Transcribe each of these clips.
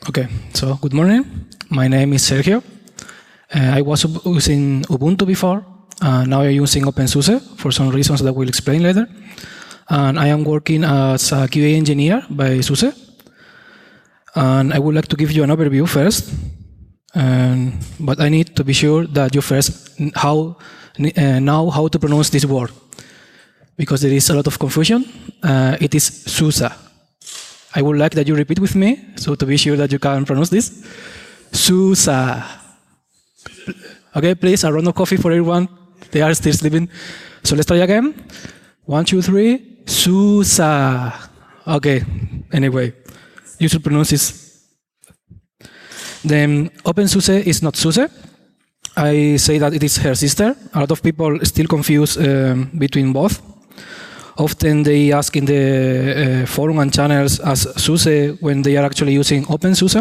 Okay, so good morning. My name is Sergio. I was using Ubuntu before. Now I'm using OpenSUSE for some reasons that we'll explain later. And I am working as a QA engineer by SUSE. And I would like to give you an overview first. But I need to be sure that you first know how to pronounce this word, because there is a lot of confusion. It is SUSE. I would like that you repeat with me, so to be sure that you can pronounce this. SUSE. Okay, please, a round of coffee for everyone. They are still sleeping. So let's try again. 1, 2, 3. SUSE. Okay, anyway, you should pronounce this. Then OpenSUSE is not SUSE. I say that it is her sister. A lot of people still confuse between both. Often they ask in the forum and channels as SUSE when they are actually using OpenSUSE.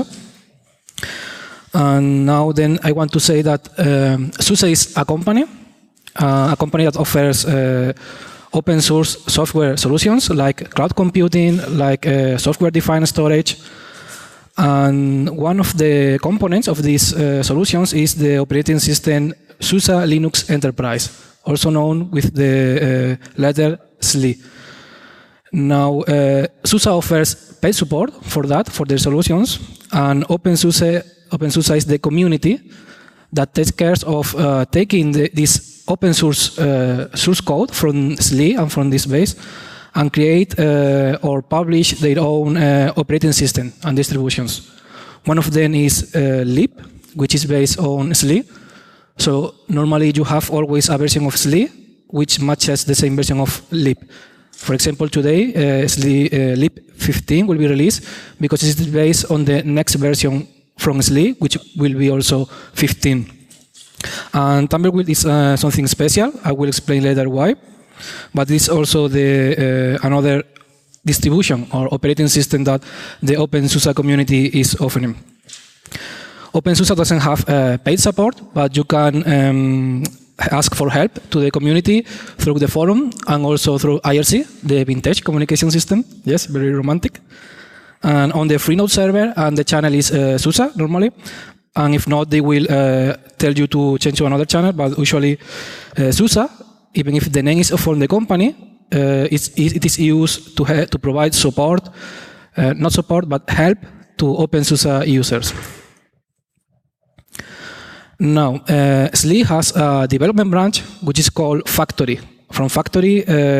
And now then I want to say that SUSE is a company that offers open source software solutions like cloud computing, like software-defined storage. And one of the components of these solutions is the operating system SUSE Linux Enterprise, also known with the letter SLE. Now, SUSE offers paid support for that, for their solutions, and OpenSUSE is the community that takes care of taking this open source code from SLE and from this base and create or publish their own operating system and distributions. One of them is lib, which is based on SLE. So normally you have always a version of SLE which matches the same version of lib. For example, today SLE lib 15 will be released because it is based on the next version from SLE, which will be also 15. And Tumbleweed is something special. I will explain later why. But it's also the another distribution or operating system that the OpenSUSE community is offering. OpenSUSE doesn't have paid support, but you can ask for help to the community through the forum and also through IRC, the Vintage communication system. Yes, very romantic. And on the Freenode server, and the channel is SUSE normally. And if not, they will tell you to change to another channel, but usually SUSE, even if the name is from the company, it is used to provide support, not support, but help to OpenSUSE users. Now, SLE has a development branch which is called Factory. From Factory,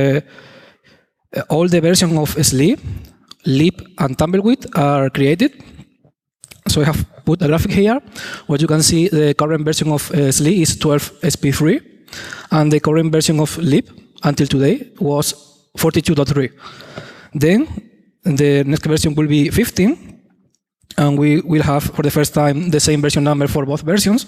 all the versions of SLE, lib, and Tumbleweed are created. So I have put a graphic here. What you can see, the current version of SLE is 12SP3, and the current version of lib until today was 42.3. Then the next version will be 15, and we will have for the first time the same version number for both versions.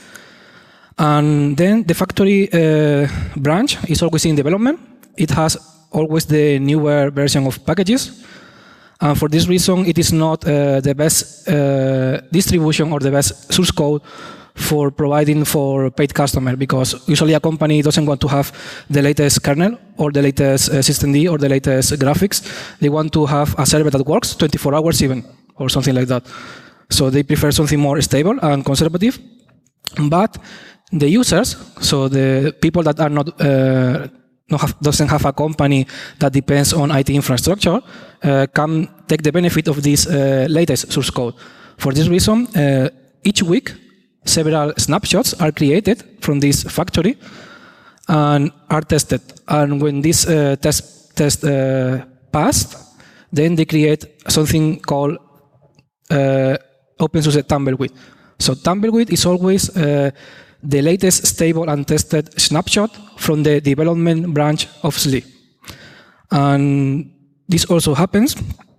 And then the Factory branch is always in development. It has always the newer version of packages. And for this reason, it is not the best distribution or the best source code for providing for paid customer, because usually a company doesn't want to have the latest kernel or the latest systemd or the latest graphics. They want to have a server that works 24 hours even, or something like that. So they prefer something more stable and conservative. But the users, so the people that are not doesn't have a company that depends on IT infrastructure, can take the benefit of this latest source code. For this reason, each week, several snapshots are created from this Factory and are tested. And when this test passed, then they create something called OpenSUSE Tumbleweed. So Tumbleweed is always the latest stable and tested snapshot from the development branch of SLE. And this also happens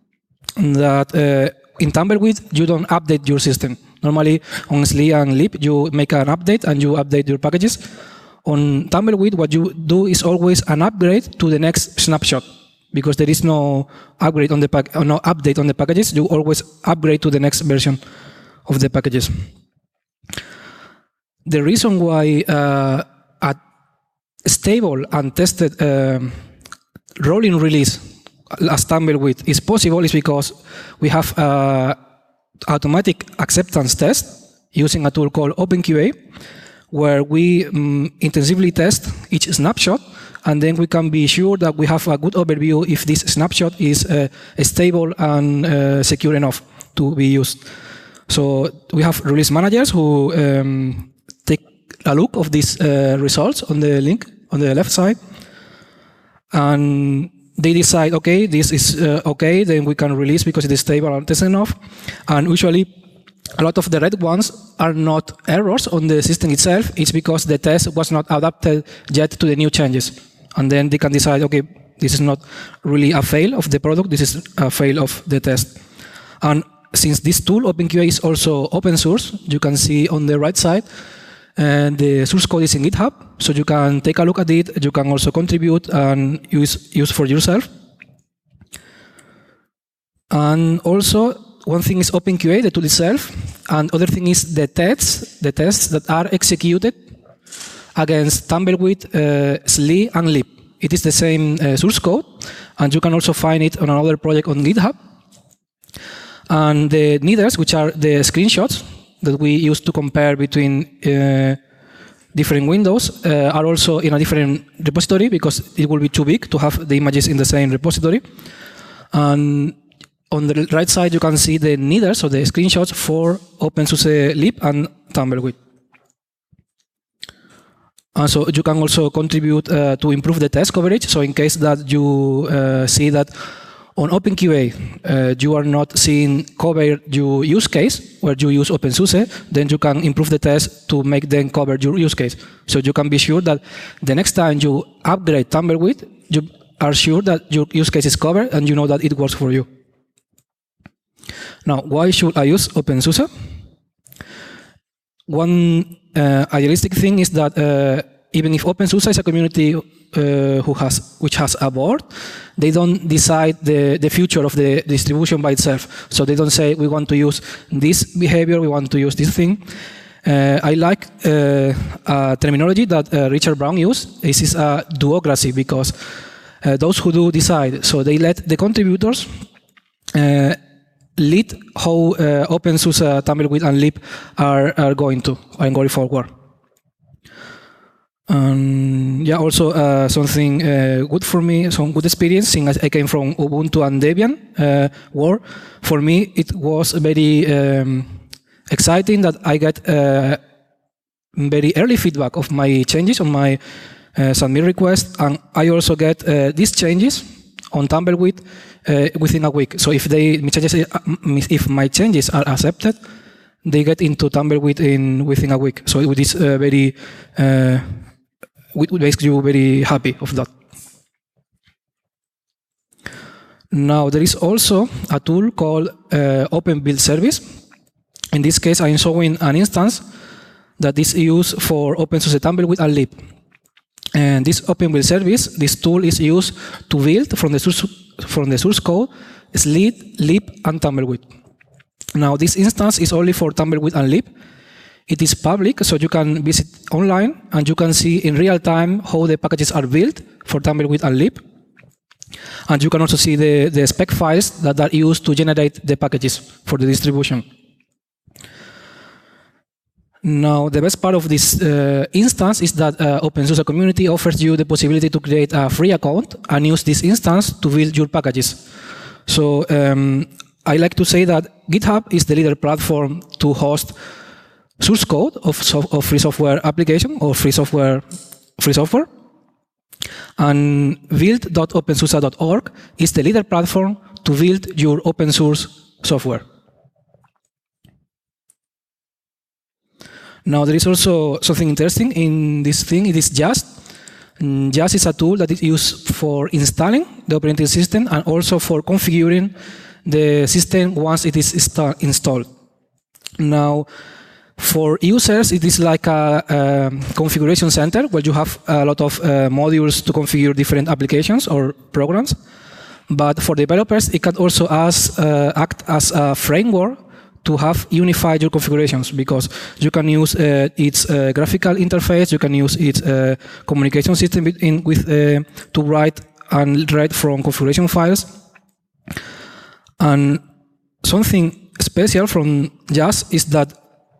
that in Tumbleweed, you don't update your system. Normally, on SLE and lib, you make an update and you update your packages. On Tumbleweed, what you do is always an upgrade to the next snapshot, because there is no upgrade on the no update on the packages. You always upgrade to the next version of the packages. The reason why a stable and tested rolling release as Tumbleweed is possible is because we have automatic acceptance test using a tool called OpenQA, where we intensively test each snapshot, and then we can be sure that we have a good overview if this snapshot is stable and secure enough to be used. So we have release managers who take a look of these results on the link on the left side, and they decide, okay, this is okay, then we can release because it is stable and tested enough. And usually, a lot of the red ones are not errors on the system itself. It's because the test was not adapted yet to the new changes. And then they can decide, okay, this is not really a fail of the product, this is a fail of the test. And since this tool, OpenQA, is also open source, you can see on the right side, and the source code is in GitHub, so you can take a look at it. You can also contribute and use for yourself. And also, one thing is OpenQA, the tool itself, and other thing is the tests that are executed against Tumbleweed, SLE, and Leap. It is the same source code, and you can also find it on another project on GitHub. And the needers, which are the screenshots that we use to compare between different windows, are also in a different repository because it will be too big to have the images in the same repository. And on the right side, you can see the needers, so the screenshots for OpenSUSE Leap and Tumbleweed. And so you can also contribute to improve the test coverage. So in case that you see that on OpenQA, you are not seeing cover your use case where you use OpenSUSE, then you can improve the test to make them cover your use case. So you can be sure that the next time you upgrade Tumbleweed, you are sure that your use case is covered and you know that it works for you. Now, why should I use OpenSUSE? One idealistic thing is that even if OpenSUSE is a community which has a board, they don't decide the future of the distribution by itself. So they don't say, we want to use this behavior, we want to use this thing. I like a terminology that Richard Brown used. This is a duocracy, because those who do decide, so they let the contributors lead how OpenSUSE, Tumbleweed, and Leap are going forward. Yeah, also something good for me, some good experience, since I came from Ubuntu and Debian world. For me, it was very exciting that I get very early feedback of my changes on my submit request, and I also get these changes on Tumbleweed within a week. So if my changes are accepted, they get into Tumbleweed within a week. So it is very makes you very happy of that. Now there is also a tool called Open Build Service. In this case, I'm showing an instance that is used for OpenSUSE, Tumbleweed, and Leap. And this Open Build Service, this tool is used to build from the source code SLE, Leap, and Tumbleweed. Now this instance is only for Tumbleweed and Leap. It is public, so you can visit online and you can see in real time how the packages are built for Tumbleweed and Leap. And you can also see the spec files that are used to generate the packages for the distribution. Now, the best part of this instance is that OpenSUSE community offers you the possibility to create a free account and use this instance to build your packages. So I like to say that GitHub is the leader platform to host source code of free software application or free software. And build.opensuse.org is the leader platform to build your open source software. Now, there is also something interesting in this thing. It is Just. Just is a tool that is used for installing the operating system and also for configuring the system once it is installed. Now, for users, it is like a configuration center where you have a lot of modules to configure different applications or programs. But for developers, it can also act as a framework to have unified your configurations, because you can use its graphical interface, you can use its communication system to write and read from configuration files. And something special from Just is that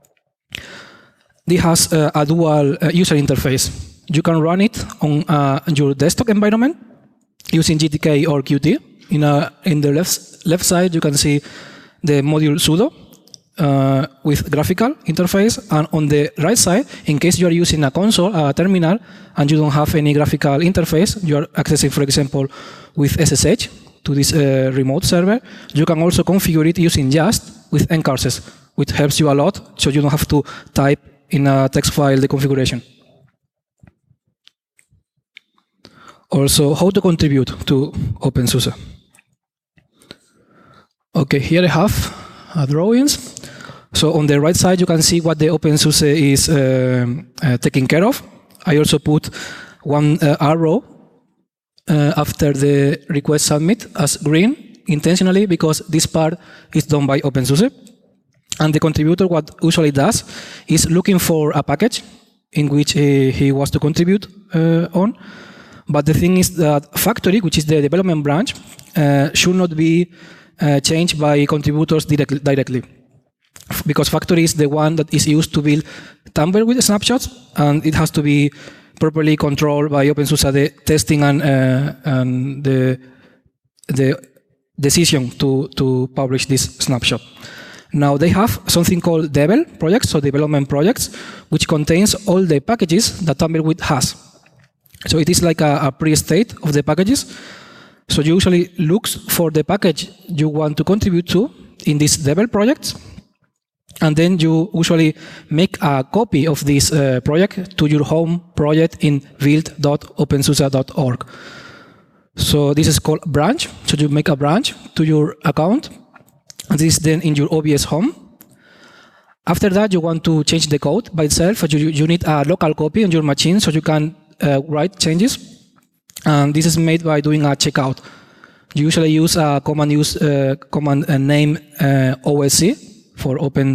it has a dual user interface. You can run it on your desktop environment using GTK or Qt. In the left side, you can see the module sudo with graphical interface, and on the right side, in case you are using a console, a terminal, and you don't have any graphical interface, you are accessing, for example, with SSH to this remote server, you can also configure it using Just with ncurses, which helps you a lot, so you don't have to type in a text file the configuration. Also, how to contribute to OpenSUSE. Okay, here I have drawings. So on the right side, you can see what the OpenSUSE is taking care of. I also put one arrow after the request submit as green intentionally because this part is done by OpenSUSE. And the contributor, what usually does, is looking for a package in which he wants to contribute on. But the thing is that factory, which is the development branch, should not be changed by contributors directly. Because factory is the one that is used to build Tumbleweed snapshots, and it has to be properly controlled by OpenSUSE, the testing and the decision to publish this snapshot. Now they have something called Devel projects, so development projects, which contains all the packages that Tumbleweed has. So it is like a pre-state of the packages. So you usually look for the package you want to contribute to in this Devel project, and then you usually make a copy of this project to your home project in build.opensuse.org. So this is called branch. So you make a branch to your account. This is then in your OBS home. After that, you want to change the code by itself. You need a local copy on your machine so you can write changes. And this is made by doing a checkout. You usually use a command name OSC for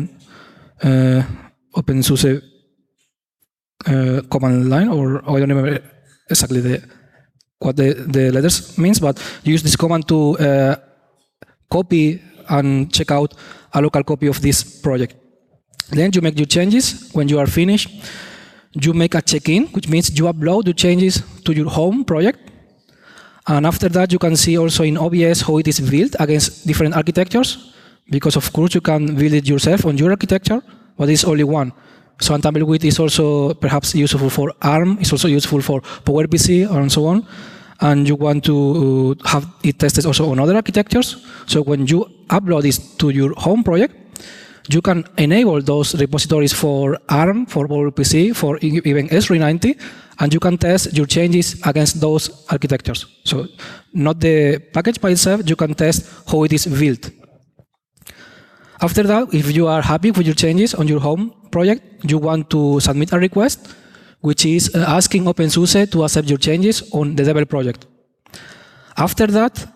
OpenSUSE command line, or I don't remember exactly what the letters means, but you use this command to copy and check out a local copy of this project. Then you make your changes. When you are finished, you make a check-in, which means you upload the changes to your home project. And after that, you can see also in OBS how it is built against different architectures, because of course you can build it yourself on your architecture, but it's only one. So Tumbleweed is also perhaps useful for ARM, it's also useful for PowerPC and so on. And you want to have it tested also on other architectures. So when you upload this to your home project, you can enable those repositories for ARM, for PowerPC, for even S390, and you can test your changes against those architectures. So not the package by itself, you can test how it is built. After that, if you are happy with your changes on your home project, you want to submit a request, which is asking OpenSUSE to accept your changes on the Devel project. After that,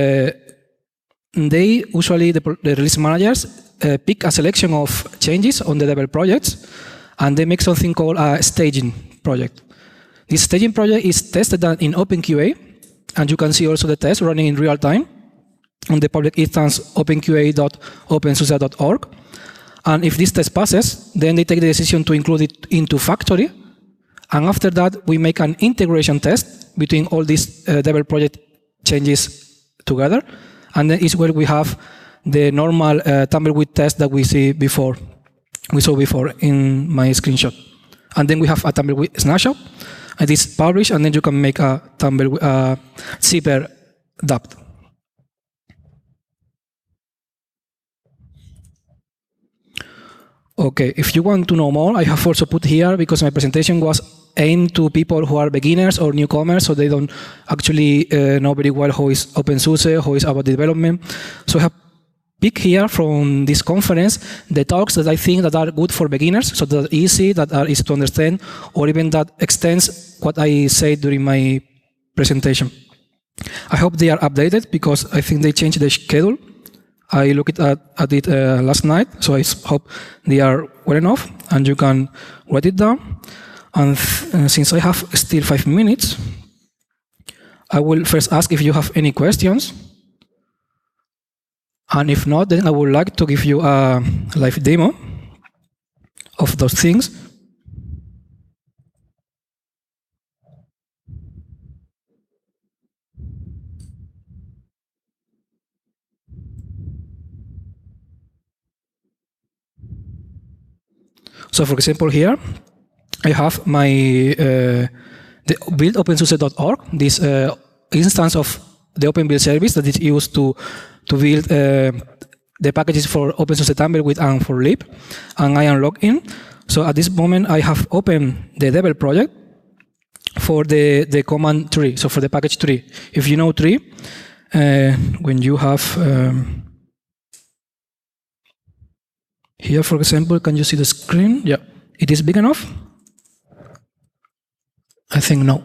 they usually, the release managers, pick a selection of changes on the Devel projects, and they make something called a staging project. This staging project is tested in OpenQA, and you can see also the test running in real time on the public instance openqa.opensuse.org. And if this test passes, then they take the decision to include it into factory. And after that, we make an integration test between all these Devel project changes together. And then is where we have the normal Tumbleweed test that we saw before in my screenshot. And then we have a Tumbleweed snapshot. It is published, and then you can make a Tumbleweed zipper dupt. Okay, if you want to know more, I have also put here, because my presentation was aimed to people who are beginners or newcomers, so they don't actually know very well how is OpenSUSE, how is about development. So I have picked here from this conference the talks that I think that are good for beginners, so that are easy, that are easy to understand, or even that extends what I said during my presentation. I hope they are updated, because I think they changed the schedule. I looked at it last night, so I hope they are well enough, and you can write it down. And since I have still 5 minutes, I will first ask if you have any questions. And if not, then I would like to give you a live demo of those things. So for example, here I have my the build OpenSUSE.org, this instance of the OpenBuild service that is used to build the packages for OpenSUSE Tumbleweed and for Leap, and I am logged in. So at this moment, I have opened the Devel project for the command tree, so for the package tree. If you know tree, when you have here, for example, can you see the screen? Yeah, it is big enough? I think no.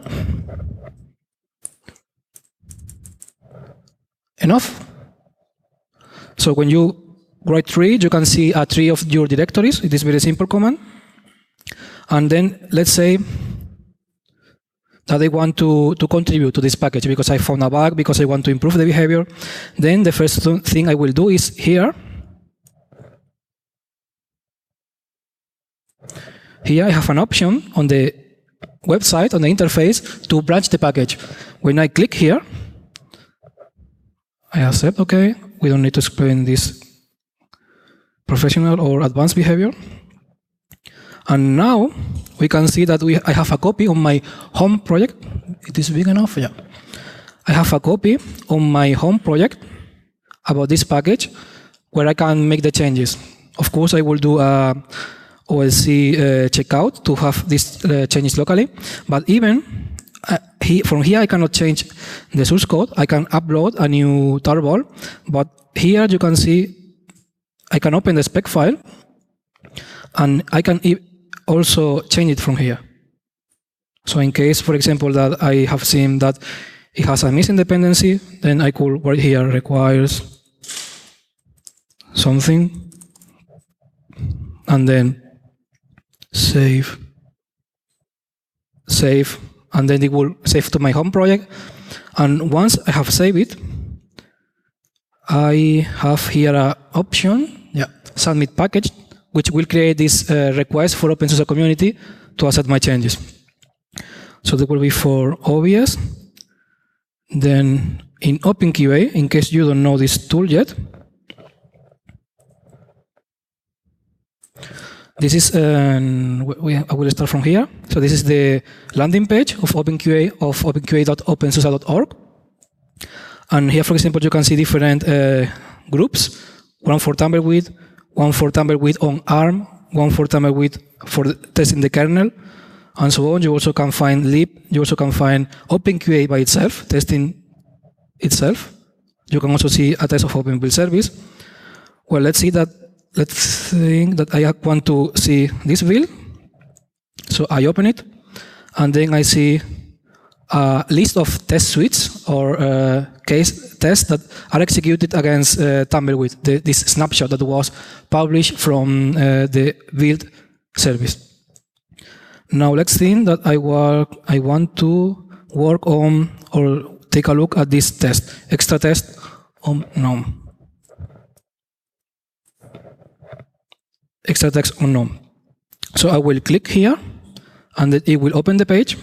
Enough? So when you write tree, you can see a tree of your directories. It is a very simple command. And then let's say that I want to contribute to this package because I found a bug, because I want to improve the behavior. Then the first thing I will do is here. Here I have an option on the website, on the interface, to branch the package. When I click here, I accept, okay, we don't need to explain this professional or advanced behavior. And now we can see that I have a copy on my home project. It is big enough? Yeah. I have a copy on my home project about this package where I can make the changes. Of course, I will do a OLC checkout to have these changes locally, but even from here I cannot change the source code. I can upload a new tarball, but here you can see I can open the spec file and I can also change it from here. So in case, for example, that I have seen that it has a missing dependency, then I could write here requires something and then save, and then it will save to my home project. And once I have saved it, I have here an option, submit package, which will create this request for OpenSUSE community to accept my changes. So that will be for OBS. Then in OpenQA, in case you don't know this tool yet, this is, I will start from here. So this is the landing page of OpenQA, of openqa.opensuse.org. And here, for example, you can see different groups, one for Tumbleweed, one for Tumbleweed on ARM, one for Tumbleweed for testing the kernel, and so on. You also can find Leap. You also can find OpenQA by itself, testing itself. You can also see a test of OpenBuild service. Well, let's think that I want to see this build. So I open it, and then I see a list of test suites or case tests that are executed against Tumbleweed, this snapshot that was published from the build service. Now let's think that I want to work on or take a look at this test, extra test on GNOME. Extra text on GNOME. So I will click here, and it will open the page.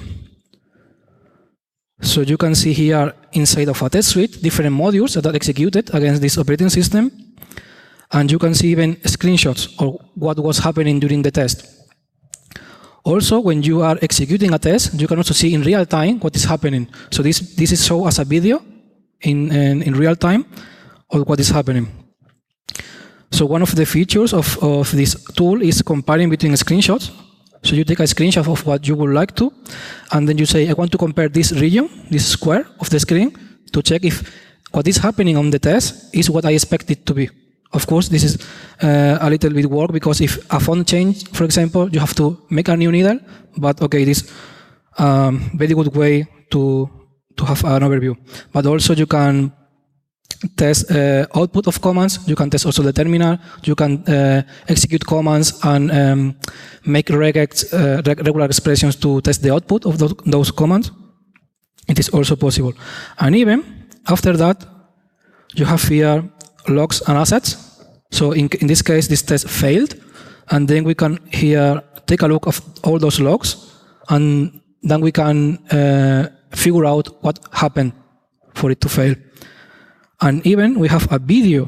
So you can see here inside of a test suite different modules that are executed against this operating system, and you can see even screenshots of what was happening during the test. Also, when you are executing a test, you can also see in real time what is happening. So this is shown as a video in real time of what is happening. So one of the features of this tool is comparing between screenshots. So you take a screenshot of what you would like to, and then you say, I want to compare this region, this square of the screen, to check if what is happening on the test is what I expect it to be. Of course, this is a little bit work, because if a font change, for example, you have to make a new needle, but okay, this is a very good way to have an overview. But also you can test output of commands. You can test also the terminal. You can execute commands and make regex, regular expressions to test the output of those commands. It is also possible. And even after that, you have here logs and assets. So in this case, this test failed. And then we can here take a look of all those logs, and then we can figure out what happened for it to fail. And even we have a video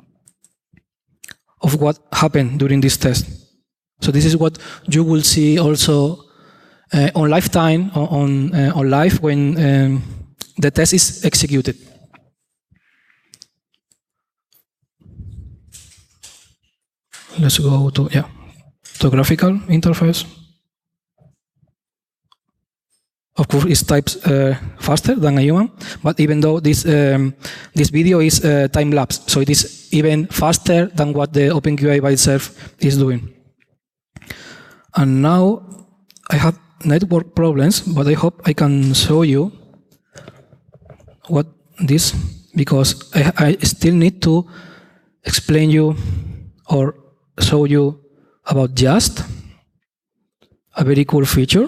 of what happened during this test. So this is what you will see also on lifetime, on live when the test is executed. Let's go to graphical interface. Of course, it types faster than a human, but even though this video is time lapse, so it is even faster than what the OpenQA by itself is doing. And now I have network problems, but I hope I can show you what this, because I still need to explain you or show you about Just, a very cool feature.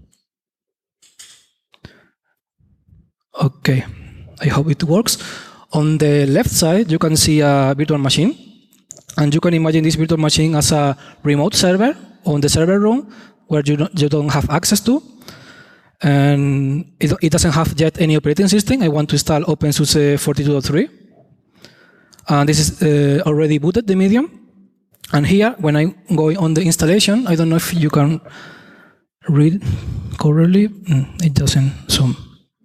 Okay, I hope it works. On the left side, you can see a virtual machine, and you can imagine this virtual machine as a remote server on the server room where you don't have access to, and it doesn't have yet any operating system. I want to install OpenSUSE 42.3, and this is already booted, the Medium. And here, when I go on the installation, I don't know if you can read correctly. It doesn't zoom.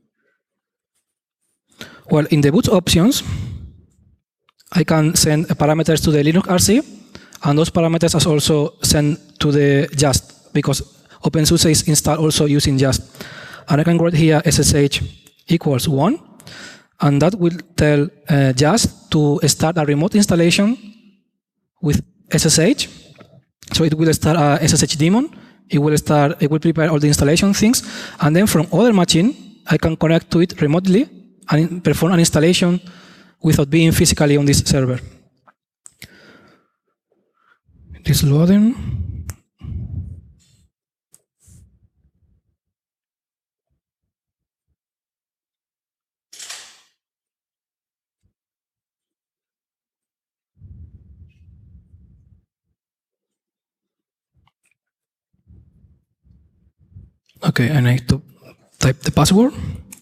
Well, in the boot options, I can send parameters to the Linux RC, and those parameters are also sent to the Just, because OpenSUSE is installed also using Just. And I can write here SSH equals 1, and that will tell Just to start a remote installation with SSH. So it will start a SSH daemon. It will prepare all the installation things, and then from other machine, I can connect to it remotely and perform an installation without being physically on this server. It is loading. Okay, I need to type the password.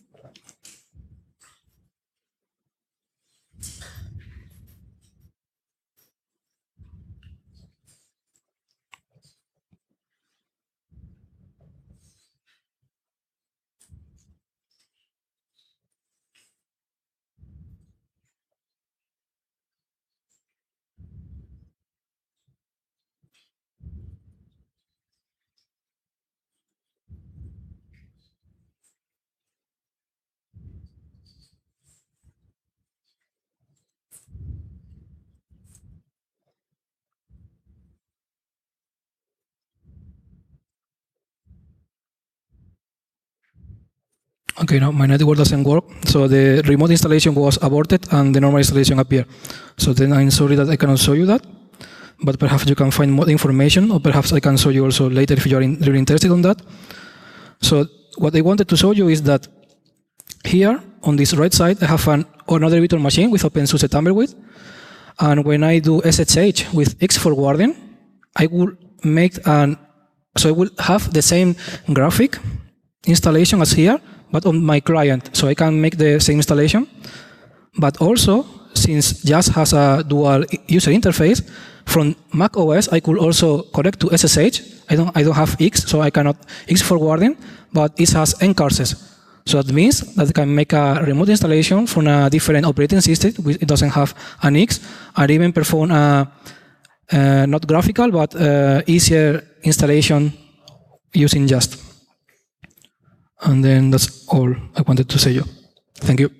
Okay, no, my network doesn't work, so the remote installation was aborted and the normal installation appeared. So then I'm sorry that I cannot show you that, but perhaps you can find more information, or perhaps I can show you also later if you are really interested on that. So what I wanted to show you is that here on this right side, I have another virtual machine with OpenSUSE Tumbleweed, and when I do SSH with X forwarding, I will I will have the same graphic installation as here, but on my client. So I can make the same installation. But also, since Just has a dual user interface, from Mac OS, I could also connect to SSH. I don't have X, so I cannot X forwarding, but it has ncurses. So that means that I can make a remote installation from a different operating system, which it doesn't have an X, and even perform a not graphical, but easier installation using Just. And then that's all I wanted to say you. Thank you.